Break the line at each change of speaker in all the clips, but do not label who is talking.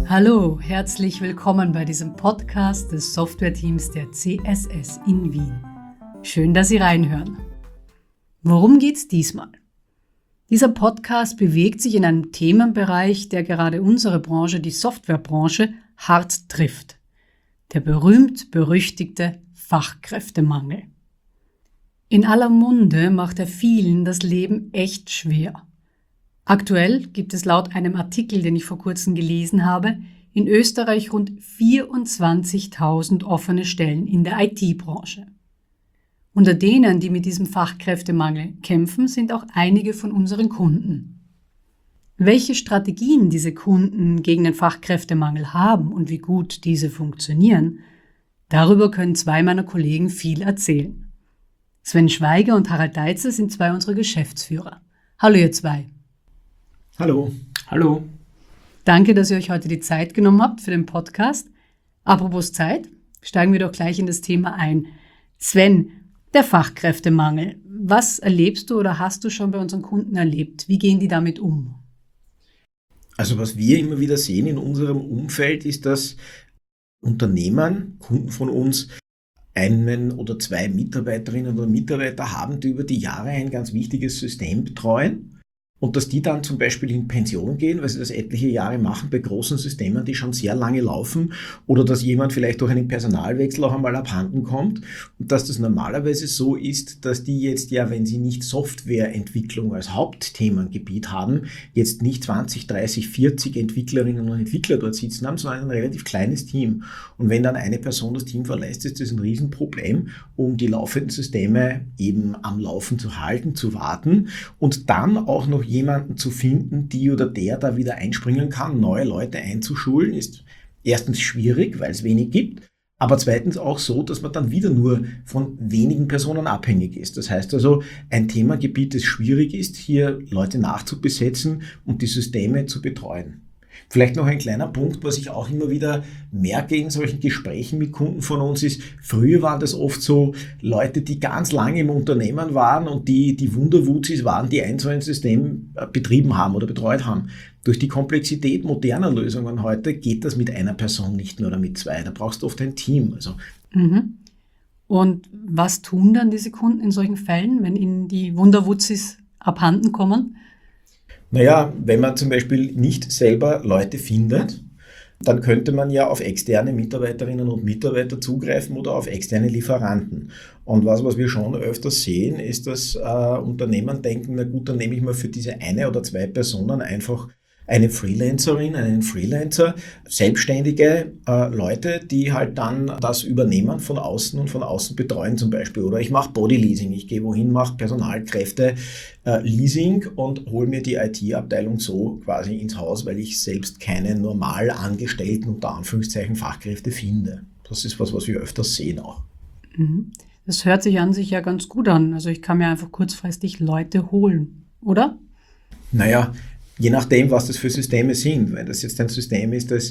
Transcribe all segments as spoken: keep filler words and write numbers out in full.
Hallo, herzlich willkommen bei diesem Podcast des Softwareteams der C S S in Wien. Schön, dass Sie reinhören. Worum geht's diesmal? Dieser Podcast bewegt sich in einem Themenbereich, der gerade unsere Branche, die Softwarebranche, hart trifft. Der berühmt-berüchtigte Fachkräftemangel. In aller Munde macht er vielen das Leben echt schwer. Aktuell gibt es laut einem Artikel, den ich vor kurzem gelesen habe, in Österreich rund vierundzwanzigtausend offene Stellen in der I T-Branche. Unter denen, die mit diesem Fachkräftemangel kämpfen, sind auch einige von unseren Kunden. Welche Strategien diese Kunden gegen den Fachkräftemangel haben und wie gut diese funktionieren, darüber können zwei meiner Kollegen viel erzählen. Sven Schweiger und Harald Deitzer sind zwei unserer Geschäftsführer. Hallo ihr zwei.
Hallo. Hallo.
Danke, dass ihr euch heute die Zeit genommen habt für den Podcast. Apropos Zeit, steigen wir doch gleich in das Thema ein. Sven, der Fachkräftemangel. Was erlebst du oder hast du schon bei unseren Kunden erlebt? Wie gehen die damit um?
Also was wir immer wieder sehen in unserem Umfeld ist, dass Unternehmen, Kunden von uns, einen oder zwei Mitarbeiterinnen oder Mitarbeiter haben, die über die Jahre ein ganz wichtiges System betreuen. Und dass die dann zum Beispiel in Pension gehen, weil sie das etliche Jahre machen bei großen Systemen, die schon sehr lange laufen, oder dass jemand vielleicht durch einen Personalwechsel auch einmal abhanden kommt und dass das normalerweise so ist, dass die jetzt ja, wenn sie nicht Softwareentwicklung als Hauptthemengebiet haben, jetzt nicht zwanzig, dreißig, vierzig Entwicklerinnen und Entwickler dort sitzen haben, sondern ein relativ kleines Team. Und wenn dann eine Person das Team verlässt, ist das ein Riesenproblem, um die laufenden Systeme eben am Laufen zu halten, zu warten und dann auch noch jemanden zu finden, die oder der da wieder einspringen kann, neue Leute einzuschulen, ist erstens schwierig, weil es wenig gibt, aber zweitens auch so, dass man dann wieder nur von wenigen Personen abhängig ist. Das heißt also, ein Themengebiet, das schwierig ist, hier Leute nachzubesetzen und die Systeme zu betreuen. Vielleicht noch ein kleiner Punkt, was ich auch immer wieder merke in solchen Gesprächen mit Kunden von uns ist, früher waren das oft so Leute, die ganz lange im Unternehmen waren und die die Wunderwuzis waren, die ein so ein System betrieben haben oder betreut haben. Durch die Komplexität moderner Lösungen heute geht das mit einer Person nicht mehr oder mit zwei. Da brauchst du oft ein Team. Also.
Mhm. Und was tun dann diese Kunden in solchen Fällen, wenn ihnen die Wunderwuzis abhanden kommen?
Naja, wenn man zum Beispiel nicht selber Leute findet, dann könnte man ja auf externe Mitarbeiterinnen und Mitarbeiter zugreifen oder auf externe Lieferanten. Und was, was wir schon öfters sehen, ist, dass äh, Unternehmen denken, na gut, dann nehme ich mal für diese eine oder zwei Personen einfach eine Freelancerin, einen Freelancer, selbstständige äh, Leute, die halt dann das übernehmen von außen und von außen betreuen zum Beispiel. Oder ich mache Bodyleasing, ich gehe wohin, mache Personalkräfte äh, Leasing und hole mir die I T-Abteilung so quasi ins Haus, weil ich selbst keine normal angestellten, unter Anführungszeichen, Fachkräfte finde. Das ist was, was wir öfters sehen auch.
Das hört sich an sich ja ganz gut an. Also ich kann mir einfach kurzfristig Leute holen, oder?
Naja, je nachdem, was das für Systeme sind. Wenn das jetzt ein System ist, das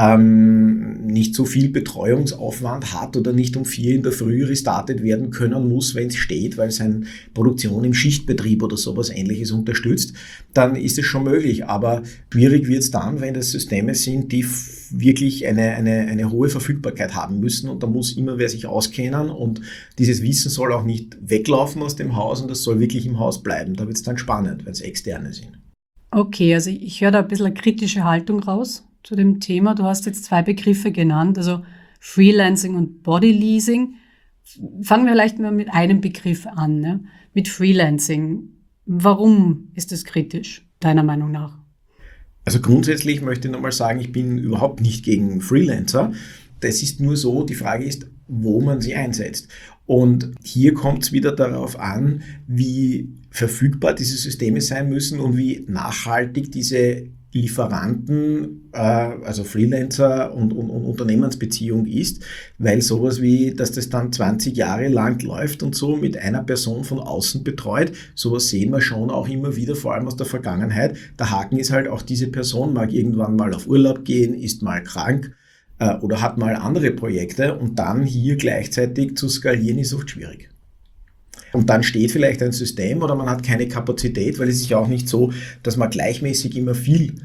ähm, nicht so viel Betreuungsaufwand hat oder nicht um vier in der Früh restartet werden können muss, wenn es steht, weil es eine Produktion im Schichtbetrieb oder sowas Ähnliches unterstützt, dann ist es schon möglich. Aber schwierig wird es dann, wenn das Systeme sind, die f- wirklich eine, eine, eine hohe Verfügbarkeit haben müssen und da muss immer wer sich auskennen und dieses Wissen soll auch nicht weglaufen aus dem Haus und das soll wirklich im Haus bleiben. Da wird es dann spannend, wenn es externe sind.
Okay, also ich höre da ein bisschen eine kritische Haltung raus zu dem Thema. Du hast jetzt zwei Begriffe genannt, also Freelancing und Bodyleasing. Fangen wir vielleicht mal mit einem Begriff an, ne? Mit Freelancing. Warum ist das kritisch, deiner Meinung nach?
Also grundsätzlich möchte ich nochmal sagen, ich bin überhaupt nicht gegen Freelancer. Das ist nur so, die Frage ist, wo man sie einsetzt. Und hier kommt es wieder darauf an, wie verfügbar diese Systeme sein müssen und wie nachhaltig diese Lieferanten, äh, also Freelancer und, und, und Unternehmensbeziehung ist, weil sowas wie, dass das dann zwanzig Jahre lang läuft und so mit einer Person von außen betreut, sowas sehen wir schon auch immer wieder, vor allem aus der Vergangenheit. Der Haken ist halt auch, diese Person mag irgendwann mal auf Urlaub gehen, ist mal krank äh, oder hat mal andere Projekte und dann hier gleichzeitig zu skalieren ist oft schwierig. Und dann steht vielleicht ein System oder man hat keine Kapazität, weil es ist ja auch nicht so, dass man gleichmäßig immer viel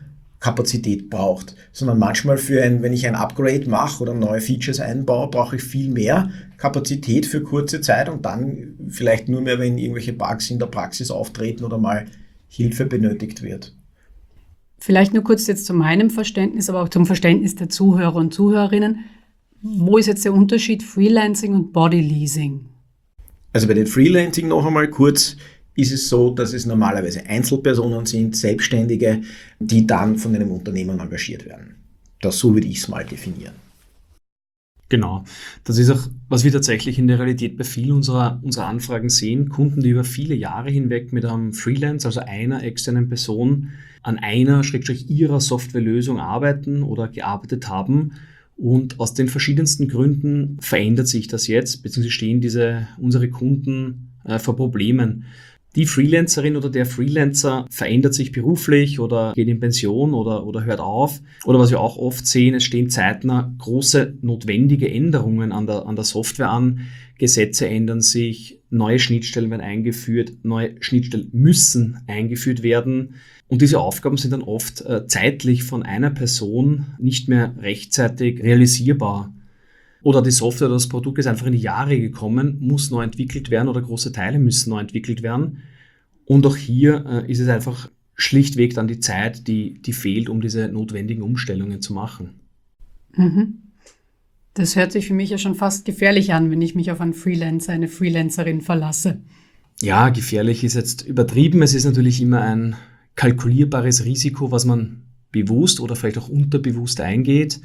Kapazität braucht, sondern manchmal für ein, wenn ich ein Upgrade mache oder neue Features einbaue, brauche ich viel mehr Kapazität für kurze Zeit und dann vielleicht nur mehr, wenn irgendwelche Bugs in der Praxis auftreten oder mal Hilfe benötigt wird.
Vielleicht nur kurz jetzt zu meinem Verständnis, aber auch zum Verständnis der Zuhörer und Zuhörerinnen. Wo ist jetzt der Unterschied Freelancing und Bodyleasing?
Also bei den Freelancing noch einmal kurz, ist es so, dass es normalerweise Einzelpersonen sind, Selbstständige, die dann von einem Unternehmen engagiert werden. Das, so würde ich es mal definieren.
Genau. Das ist auch, was wir tatsächlich in der Realität bei vielen unserer, unserer Anfragen sehen. Kunden, die über viele Jahre hinweg mit einem Freelance, also einer externen Person, an einer, Schrägstrich ihrer Softwarelösung arbeiten oder gearbeitet haben. Und aus den verschiedensten Gründen verändert sich das jetzt, beziehungsweise stehen diese, unsere Kunden äh, vor Problemen. Die Freelancerin oder der Freelancer verändert sich beruflich oder geht in Pension oder, oder hört auf. Oder was wir auch oft sehen, es stehen zeitnah große notwendige Änderungen an der, an der Software an. Gesetze ändern sich, neue Schnittstellen werden eingeführt, neue Schnittstellen müssen eingeführt werden. Und diese Aufgaben sind dann oft äh, zeitlich von einer Person nicht mehr rechtzeitig realisierbar. Oder die Software oder das Produkt ist einfach in die Jahre gekommen, muss neu entwickelt werden oder große Teile müssen neu entwickelt werden. Und auch hier äh, ist es einfach schlichtweg dann die Zeit, die, die fehlt, um diese notwendigen Umstellungen zu machen.
Mhm. Das hört sich für mich ja schon fast gefährlich an, wenn ich mich auf einen Freelancer, eine Freelancerin verlasse.
Ja, gefährlich ist jetzt übertrieben. Es ist natürlich immer ein kalkulierbares Risiko, was man bewusst oder vielleicht auch unterbewusst eingeht.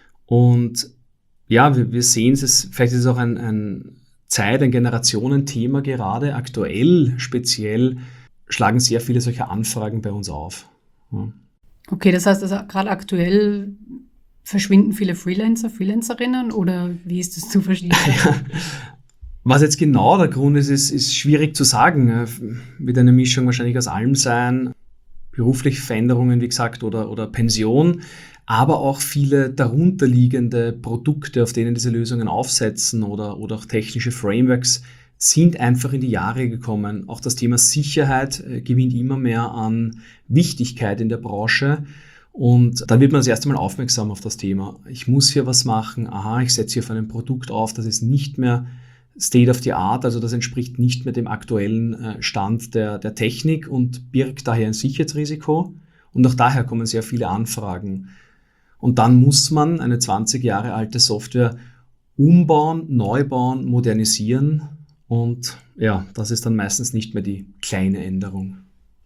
Und ja, wir, wir sehen es, vielleicht ist es auch ein, ein Zeit-, ein Generationenthema gerade. Aktuell speziell schlagen sehr viele solcher Anfragen bei uns auf. Ja.
Okay, das heißt, also gerade aktuell verschwinden viele Freelancer, Freelancerinnen oder wie ist das zu verstehen?
Ja. Was jetzt genau der Grund ist, ist, ist schwierig zu sagen. Wird eine Mischung wahrscheinlich aus allem sein. Berufliche Veränderungen, wie gesagt, oder, oder Pension. Aber auch viele darunterliegende Produkte, auf denen diese Lösungen aufsetzen oder, oder auch technische Frameworks sind einfach in die Jahre gekommen. Auch das Thema Sicherheit äh, gewinnt immer mehr an Wichtigkeit in der Branche und dann wird man das erste Mal aufmerksam auf das Thema. Ich muss hier was machen, aha, ich setze hier auf ein Produkt auf, das ist nicht mehr State of the Art, also das entspricht nicht mehr dem aktuellen äh, Stand der, der Technik und birgt daher ein Sicherheitsrisiko und auch daher kommen sehr viele Anfragen. Und dann muss man eine zwanzig Jahre alte Software umbauen, neu bauen, modernisieren. Und ja, das ist dann meistens nicht mehr die kleine Änderung.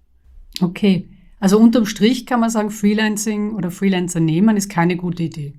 Okay, also unterm Strich kann man sagen, Freelancing oder Freelancer nehmen ist keine gute Idee.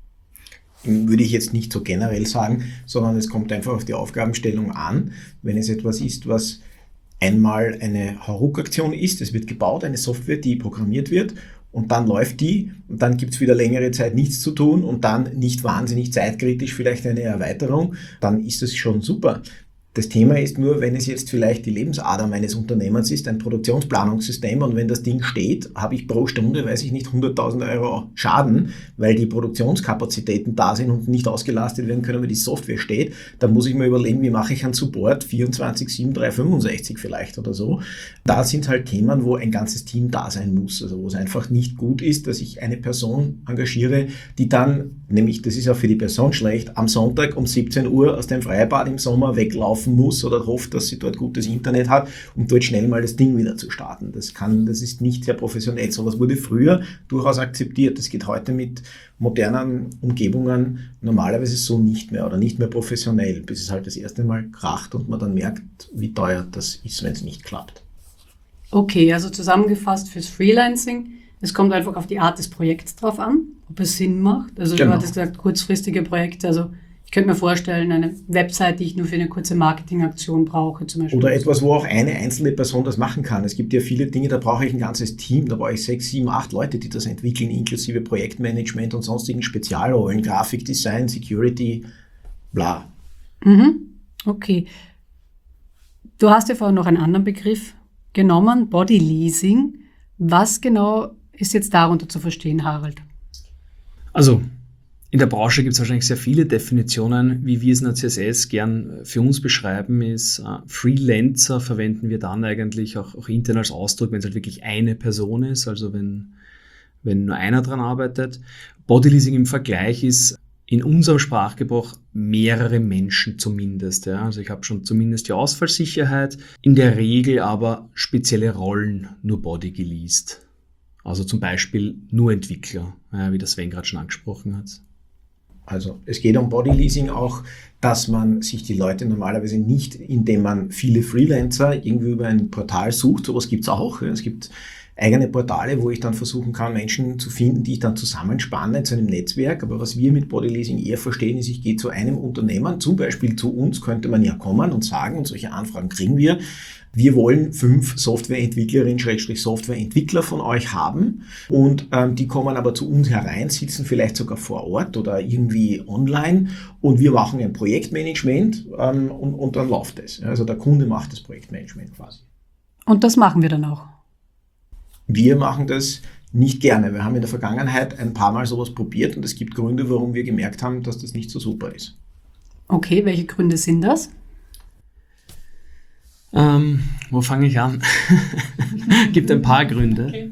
Würde ich jetzt nicht so generell sagen, sondern es kommt einfach auf die Aufgabenstellung an. Wenn es etwas ist, was einmal eine Hauruck-Aktion ist, es wird gebaut, eine Software, die programmiert wird, und dann läuft die und dann gibt es wieder längere Zeit nichts zu tun und dann nicht wahnsinnig zeitkritisch vielleicht eine Erweiterung, dann ist das schon super. Das Thema ist nur, wenn es jetzt vielleicht die Lebensader meines Unternehmens ist, ein Produktionsplanungssystem, und wenn das Ding steht, habe ich pro Stunde, weiß ich nicht, hunderttausend Euro Schaden, weil die Produktionskapazitäten da sind und nicht ausgelastet werden können, weil die Software steht, dann muss ich mir überlegen, wie mache ich einen Support vierundzwanzig sieben dreihundertfünfundsechzig vielleicht oder so. Da sind halt Themen, wo ein ganzes Team da sein muss, also wo es einfach nicht gut ist, dass ich eine Person engagiere, die dann, nämlich das ist auch für die Person schlecht, am Sonntag um siebzehn Uhr aus dem Freibad im Sommer weglaufen muss oder hofft, dass sie dort gutes Internet hat, um dort schnell mal das Ding wieder zu starten. Das kann, das ist nicht sehr professionell. Sowas wurde früher durchaus akzeptiert. Das geht heute mit modernen Umgebungen normalerweise so nicht mehr oder nicht mehr professionell, bis es halt das erste Mal kracht und man dann merkt, wie teuer das ist, wenn es nicht klappt.
Okay, also zusammengefasst fürs Freelancing, es kommt einfach auf die Art des Projekts drauf an, ob es Sinn macht. Also
Genau.
du hattest gesagt, kurzfristige Projekte, also ich könnte mir vorstellen, eine Website, die ich nur für eine kurze Marketingaktion brauche zum Beispiel.
Oder etwas, wo auch eine einzelne Person das machen kann. Es gibt ja viele Dinge, da brauche ich ein ganzes Team, da brauche ich sechs, sieben, acht Leute, die das entwickeln, inklusive Projektmanagement und sonstigen Spezialrollen, Grafikdesign, Security, bla.
Mhm. Okay. Du hast ja vorhin noch einen anderen Begriff genommen, Bodyleasing. Was genau ist jetzt darunter zu verstehen, Harald?
Also, in der Branche gibt es wahrscheinlich sehr viele Definitionen. Wie wir es in der C S S gern für uns beschreiben, ist äh, Freelancer verwenden wir dann eigentlich auch, auch intern als Ausdruck, wenn es halt wirklich eine Person ist. Also wenn, wenn nur einer dran arbeitet. Bodyleasing im Vergleich ist in unserem Sprachgebrauch mehrere Menschen zumindest. Ja. Also ich habe schon zumindest die Ausfallsicherheit, in der Regel aber spezielle Rollen nur Body geleast. Also zum Beispiel nur Entwickler, ja, wie das Sven gerade schon angesprochen hat.
Also es geht um Bodyleasing auch, dass man sich die Leute normalerweise nicht, indem man viele Freelancer irgendwie über ein Portal sucht, sowas gibt es auch. Es gibt eigene Portale, wo ich dann versuchen kann, Menschen zu finden, die ich dann zusammenspanne zu einem Netzwerk. Aber was wir mit Bodyleasing eher verstehen, ist, ich gehe zu einem Unternehmen, zum Beispiel zu uns, könnte man ja kommen und sagen, und solche Anfragen kriegen wir, wir wollen fünf Softwareentwicklerinnen, Schrägstrich Softwareentwickler von euch haben und ähm, die kommen aber zu uns herein, sitzen vielleicht sogar vor Ort oder irgendwie online und wir machen ein Projektmanagement ähm, und, und dann läuft es. Also der Kunde macht das Projektmanagement quasi.
Und das machen wir dann auch?
Wir machen das nicht gerne. Wir haben in der Vergangenheit ein paar Mal sowas probiert und es gibt Gründe, warum wir gemerkt haben, dass das nicht so super ist.
Okay, welche Gründe sind das?
Ähm, wo fange ich an? Gibt ein paar Gründe. Okay.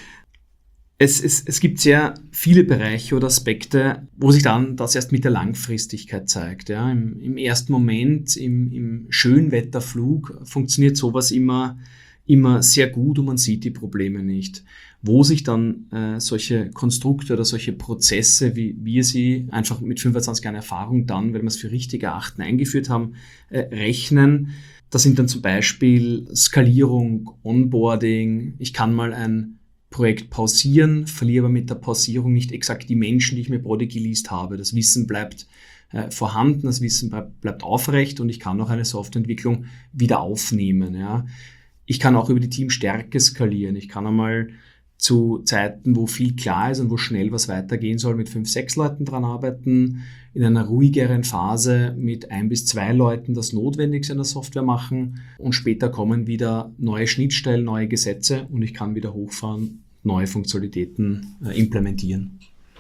Es, es, es gibt sehr viele Bereiche oder Aspekte, wo sich dann das erst mit der Langfristigkeit zeigt. Ja. Im, im ersten Moment, im, im Schönwetterflug, funktioniert sowas immer, immer sehr gut und man sieht die Probleme nicht. Wo sich dann äh, solche Konstrukte oder solche Prozesse, wie wir sie einfach mit fünfundzwanzig Jahren Erfahrung dann, wenn wir es für richtig erachten, eingeführt haben, äh, rechnen. Das sind dann zum Beispiel Skalierung, Onboarding. Ich kann mal ein Projekt pausieren, verliere aber mit der Pausierung nicht exakt die Menschen, die ich mir Body geleast habe. Das Wissen bleibt äh, vorhanden, das Wissen bleibt, bleibt aufrecht und ich kann auch eine Softwareentwicklung wieder aufnehmen. Ja. Ich kann auch über die Teamstärke skalieren. Ich kann einmal zu Zeiten, wo viel klar ist und wo schnell was weitergehen soll, mit fünf, sechs Leuten dran arbeiten, in einer ruhigeren Phase mit ein bis zwei Leuten das Notwendigste in der Software machen und später kommen wieder neue Schnittstellen, neue Gesetze und ich kann wieder hochfahren, neue Funktionalitäten äh, implementieren.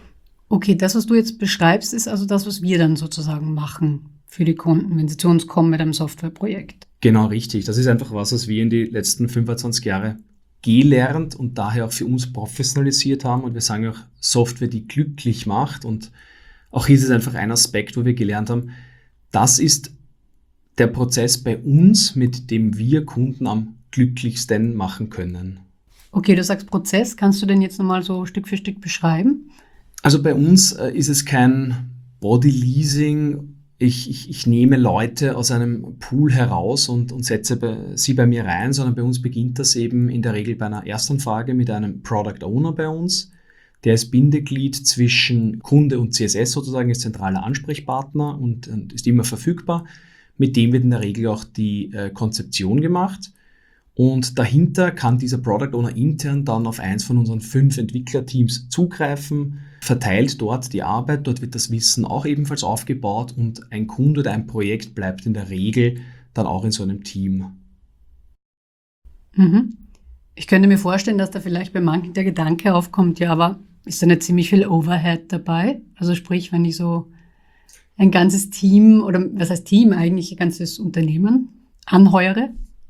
Okay, das, was du jetzt beschreibst, ist also das, was wir dann sozusagen machen für die Kunden, wenn sie zu uns kommen mit einem Softwareprojekt.
Genau, richtig. Das ist einfach was, was wir in die letzten fünfundzwanzig Jahre gelernt und daher auch für uns professionalisiert haben und wir sagen auch Software, die glücklich macht und auch hier ist es einfach ein Aspekt, wo wir gelernt haben, das ist der Prozess bei uns, mit dem wir Kunden am glücklichsten machen können.
Okay, du sagst Prozess, kannst du den jetzt nochmal so Stück für Stück beschreiben?
Also bei uns äh, ist es kein Bodyleasing. Ich, ich, ich nehme Leute aus einem Pool heraus und, und setze bei, sie bei mir rein, sondern bei uns beginnt das eben in der Regel bei einer Erstanfrage mit einem Product Owner bei uns. Der ist Bindeglied zwischen Kunde und C S S sozusagen, ist zentraler Ansprechpartner und, und ist immer verfügbar. Mit dem wird in der Regel auch die äh, Konzeption gemacht. Und dahinter kann dieser Product Owner intern dann auf eins von unseren fünf Entwicklerteams zugreifen, verteilt dort die Arbeit, dort wird das Wissen auch ebenfalls aufgebaut und ein Kunde oder ein Projekt bleibt in der Regel dann auch in so einem Team.
Mhm. Ich könnte mir vorstellen, dass da vielleicht bei manchen der Gedanke aufkommt, ja, aber ist da nicht ziemlich viel Overhead dabei? Also sprich, wenn ich so ein ganzes Team oder was heißt Team eigentlich, ein ganzes Unternehmen anheuere?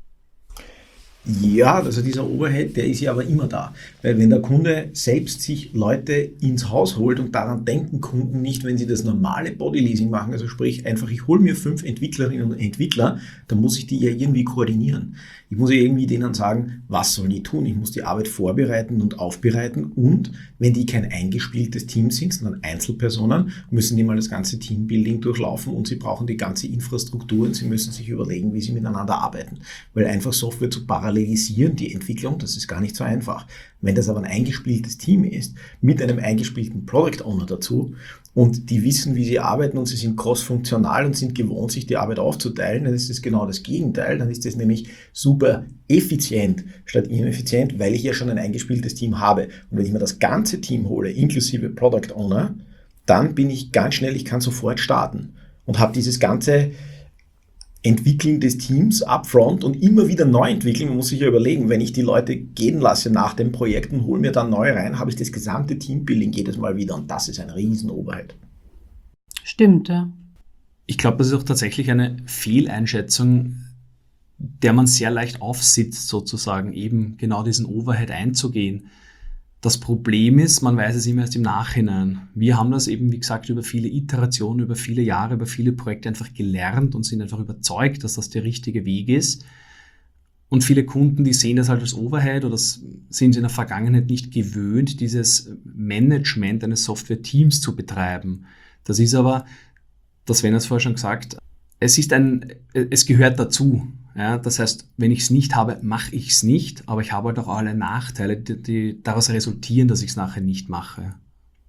Ja, also dieser Overhead, der ist ja aber immer da. Weil wenn der Kunde selbst sich Leute ins Haus holt und daran denken Kunden nicht, wenn sie das normale Bodyleasing machen, also sprich einfach, ich hole mir fünf Entwicklerinnen und Entwickler, dann muss ich die ja irgendwie koordinieren. Ich muss ja irgendwie denen sagen, was sollen die tun? Ich muss die Arbeit vorbereiten und aufbereiten und wenn die kein eingespieltes Team sind, sondern Einzelpersonen, müssen die mal das ganze Teambuilding durchlaufen und sie brauchen die ganze Infrastruktur und sie müssen sich überlegen, wie sie miteinander arbeiten. Weil einfach Software zu parallelisieren, die Entwicklung, das ist gar nicht so einfach. Wenn das aber ein eingespieltes Team ist, mit einem eingespielten Product Owner dazu und die wissen, wie sie arbeiten und sie sind cross-funktional und sind gewohnt, sich die Arbeit aufzuteilen, dann ist das genau das Gegenteil. Dann ist das nämlich super effizient statt ineffizient, weil ich ja schon ein eingespieltes Team habe. Und wenn ich mir das ganze Team hole, inklusive Product Owner, dann bin ich ganz schnell, ich kann sofort starten und habe dieses ganze Entwickeln des Teams upfront und immer wieder neu entwickeln. Man muss sich ja überlegen, wenn ich die Leute gehen lasse nach dem Projekt und hole mir dann neu rein, habe ich das gesamte Teambuilding jedes Mal wieder und das ist ein riesen Overhead.
Stimmt, ja.
Ich glaube, das ist auch tatsächlich eine Fehleinschätzung, der man sehr leicht aufsitzt, sozusagen eben genau diesen Overhead einzugehen. Das Problem ist, man weiß es immer erst im Nachhinein. Wir haben das eben, wie gesagt, über viele Iterationen, über viele Jahre, über viele Projekte einfach gelernt und sind einfach überzeugt, dass das der richtige Weg ist. Und viele Kunden, die sehen das halt als Overhead oder sind in der Vergangenheit nicht gewöhnt, dieses Management eines Software-Teams zu betreiben. Das ist aber, das Sven hat es vorher schon gesagt, es ist ein, es gehört dazu. Ja, das heißt, wenn ich es nicht habe, mache ich es nicht, aber ich habe halt auch alle Nachteile, die, die daraus resultieren, dass ich es nachher nicht mache.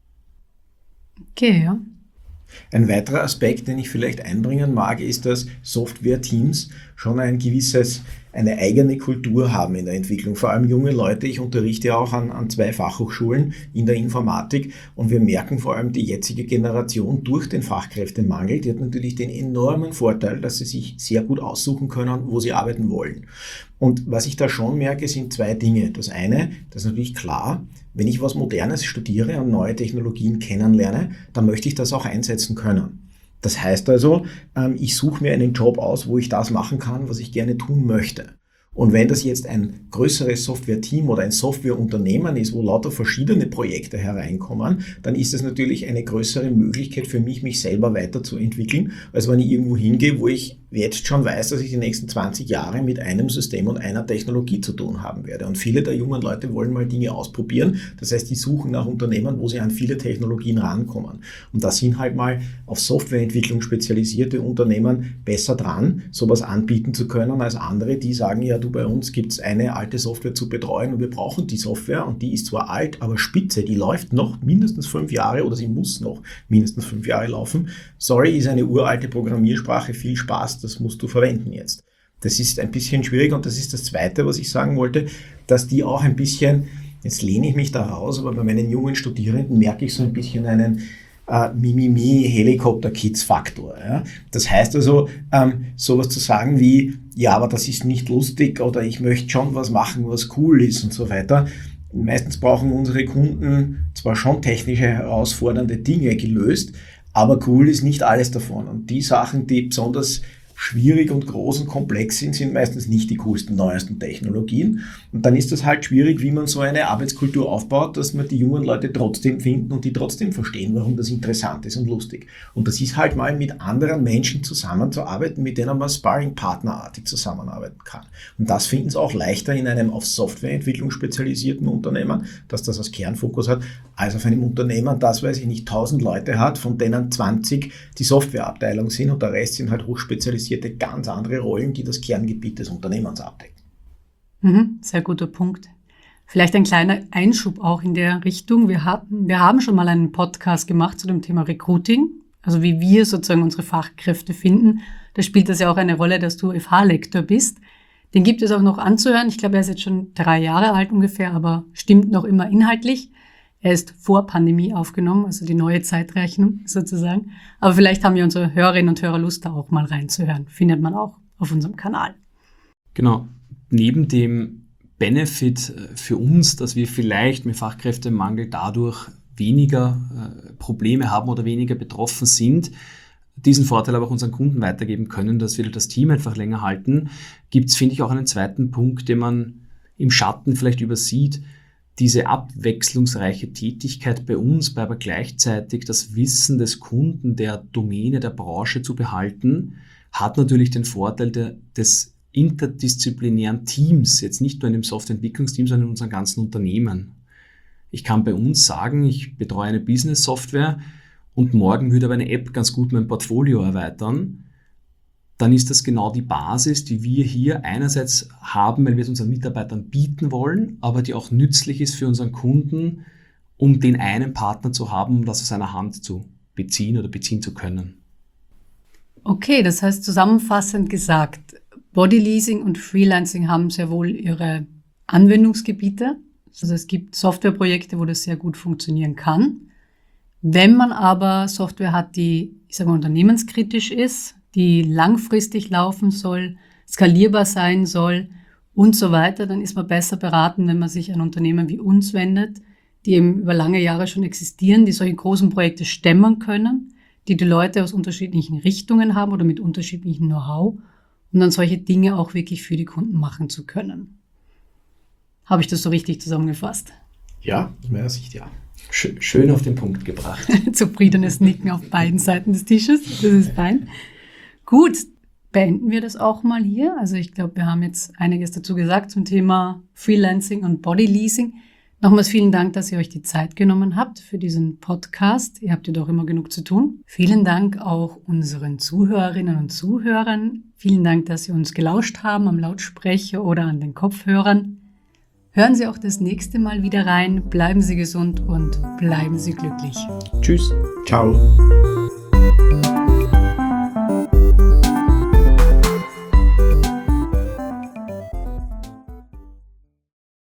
Okay, ja.
Ein weiterer Aspekt, den ich vielleicht einbringen mag, ist, dass Software-Teams schon ein gewisses, eine eigene Kultur haben in der Entwicklung. Vor allem junge Leute. Ich unterrichte ja auch an, an zwei Fachhochschulen in der Informatik und wir merken vor allem die jetzige Generation durch den Fachkräftemangel, die hat natürlich den enormen Vorteil, dass sie sich sehr gut aussuchen können, wo sie arbeiten wollen. Und was ich da schon merke, sind zwei Dinge. Das eine, das ist natürlich klar, wenn ich was Modernes studiere und neue Technologien kennenlerne, dann möchte ich das auch einsetzen können. Das heißt also, ich suche mir einen Job aus, wo ich das machen kann, was ich gerne tun möchte. Und wenn das jetzt ein größeres Software-Team oder ein Softwareunternehmen ist, wo lauter verschiedene Projekte hereinkommen, dann ist es natürlich eine größere Möglichkeit für mich, mich selber weiterzuentwickeln, als wenn ich irgendwo hingehe, wo ich jetzt schon weiß, dass ich die nächsten zwanzig Jahre mit einem System und einer Technologie zu tun haben werde. Und viele der jungen Leute wollen mal Dinge ausprobieren. Das heißt, die suchen nach Unternehmen, wo sie an viele Technologien rankommen. Und da sind halt mal auf Softwareentwicklung spezialisierte Unternehmen besser dran, sowas anbieten zu können, als andere, die sagen, ja, du, bei uns gibt es eine alte Software zu betreuen und wir brauchen die Software und die ist zwar alt, aber spitze, die läuft noch mindestens fünf Jahre oder sie muss noch mindestens fünf Jahre laufen. Sorry, ist eine uralte Programmiersprache, viel Spaß, das musst du verwenden jetzt. Das ist ein bisschen schwierig und das ist das Zweite, was ich sagen wollte, dass die auch ein bisschen, jetzt lehne ich mich da raus, aber bei meinen jungen Studierenden merke ich so ein bisschen einen äh, Mimimi-Helikopter-Kids-Faktor. Ja? Das heißt also, ähm, sowas zu sagen wie, ja, aber das ist nicht lustig oder ich möchte schon was machen, was cool ist und so weiter. Meistens brauchen unsere Kunden zwar schon technische herausfordernde Dinge gelöst, aber cool ist nicht alles davon. Und die Sachen, die besonders schwierig und groß und komplex sind, sind meistens nicht die coolsten, neuesten Technologien. Und dann ist das halt schwierig, wie man so eine Arbeitskultur aufbaut, dass man die jungen Leute trotzdem finden und die trotzdem verstehen, warum das interessant ist und lustig. Und das ist halt mal mit anderen Menschen zusammenzuarbeiten, mit denen man Sparring-Partnerartig zusammenarbeiten kann. Und das finden sie auch leichter in einem auf Softwareentwicklung spezialisierten Unternehmen, dass das als Kernfokus hat, als auf einem Unternehmen, das, weiß ich nicht, tausend Leute hat, von denen zwanzig die Softwareabteilung sind und der Rest sind halt hochspezialisierte, ganz andere Rollen, die das Kerngebiet des Unternehmens abdecken.
Mhm, sehr guter Punkt. Vielleicht ein kleiner Einschub auch in der Richtung. Wir haben, wir haben schon mal einen Podcast gemacht zu dem Thema Recruiting, also wie wir sozusagen unsere Fachkräfte finden. Da spielt das ja auch eine Rolle, dass du F H-Lektor bist. Den gibt es auch noch anzuhören. Ich glaube, er ist jetzt schon drei Jahre alt ungefähr, aber stimmt noch immer inhaltlich. Er ist vor Pandemie aufgenommen, also die neue Zeitrechnung sozusagen. Aber vielleicht haben ja unsere Hörerinnen und Hörer Lust, da auch mal reinzuhören. Findet man auch auf unserem Kanal.
Genau. Neben dem Benefit für uns, dass wir vielleicht mit Fachkräftemangel dadurch weniger äh, Probleme haben oder weniger betroffen sind, diesen Vorteil aber auch unseren Kunden weitergeben können, dass wir das Team einfach länger halten, gibt es, finde ich, auch einen zweiten Punkt, den man im Schatten vielleicht übersieht. Diese abwechslungsreiche Tätigkeit bei uns, bei aber gleichzeitig das Wissen des Kunden, der Domäne, der Branche zu behalten, hat natürlich den Vorteil der, des interdisziplinären Teams, jetzt nicht nur in dem Softwareentwicklungsteam, sondern in unserem ganzen Unternehmen. Ich kann bei uns sagen, ich betreue eine Business-Software und morgen würde aber eine App ganz gut mein Portfolio erweitern. Dann ist das genau die Basis, die wir hier einerseits haben, weil wir es unseren Mitarbeitern bieten wollen, aber die auch nützlich ist für unseren Kunden, um den einen Partner zu haben, um das aus seiner Hand zu beziehen oder beziehen zu können.
Okay, das heißt zusammenfassend gesagt, Bodyleasing und Freelancing haben sehr wohl ihre Anwendungsgebiete. Also es gibt Softwareprojekte, wo das sehr gut funktionieren kann. Wenn man aber Software hat, die, ich sage mal, unternehmenskritisch ist, die langfristig laufen soll, skalierbar sein soll und so weiter, dann ist man besser beraten, wenn man sich an Unternehmen wie uns wendet, die eben über lange Jahre schon existieren, die solche großen Projekte stemmen können, die die Leute aus unterschiedlichen Richtungen haben oder mit unterschiedlichem Know-how, um dann solche Dinge auch wirklich für die Kunden machen zu können. Habe ich das so richtig zusammengefasst?
Ja, aus meiner Sicht ja.
Schön auf den Punkt gebracht.
Zufriedenes Nicken auf beiden Seiten des Tisches, das ist fein. Gut, beenden wir das auch mal hier. Also ich glaube, wir haben jetzt einiges dazu gesagt zum Thema Freelancing und Bodyleasing. Nochmals vielen Dank, dass ihr euch die Zeit genommen habt für diesen Podcast. Ihr habt ja doch immer genug zu tun. Vielen Dank auch unseren Zuhörerinnen und Zuhörern. Vielen Dank, dass Sie uns gelauscht haben am Lautsprecher oder an den Kopfhörern. Hören Sie auch das nächste Mal wieder rein. Bleiben Sie gesund und bleiben Sie glücklich.
Tschüss.
Ciao.